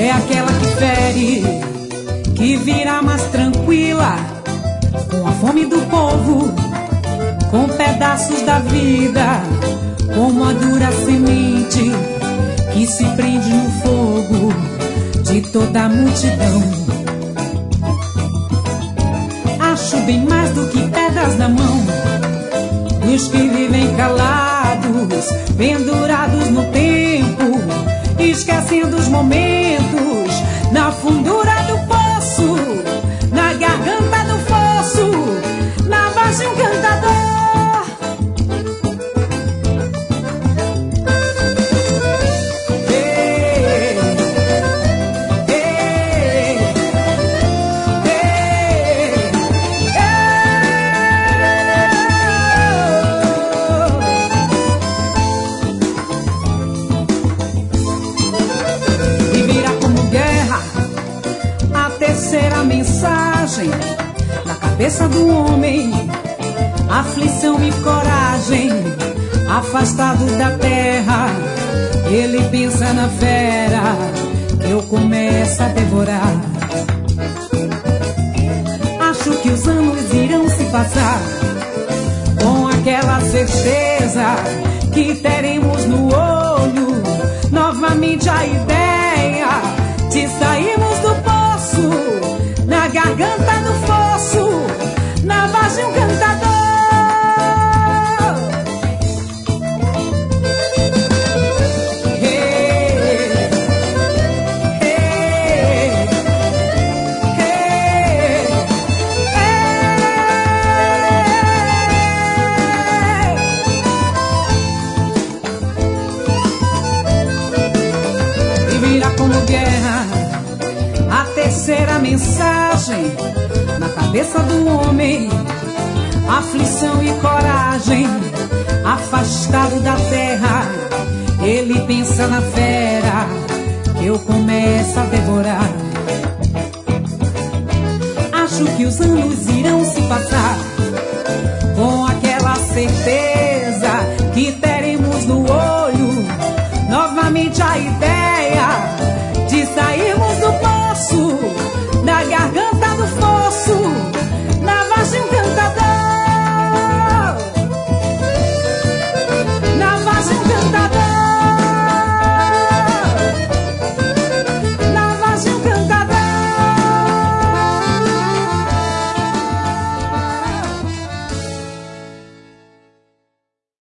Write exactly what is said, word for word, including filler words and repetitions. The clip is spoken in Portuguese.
É aquela que fere, que vira mais tranquila, com a fome do povo, com pedaços da vida, como a dura semente que se prende no fogo de toda a multidão. Acho bem mais do que pedras na mão dos que vivem calados, pendurados no tempo, esquecendo os momentos na fundura do poço, na garganta do fosso, na voz de um cantador. Mensagem na cabeça do homem, aflição e coragem, afastado da terra, ele pensa na fera que eu começo a devorar. Acho que os anos irão se passar com aquela certeza que teremos no olho novamente a ideia de sairmos do poço, na garganta do fosso, na voz de um cantador. Hey, hey, hey, hey. E virá como guerra a terceira mensagem na cabeça do homem, aflição e coragem, afastado da terra, ele pensa na fera que eu começo a devorar. Acho que os anos irão se passar com aquela certeza que teremos no olho novamente a ideia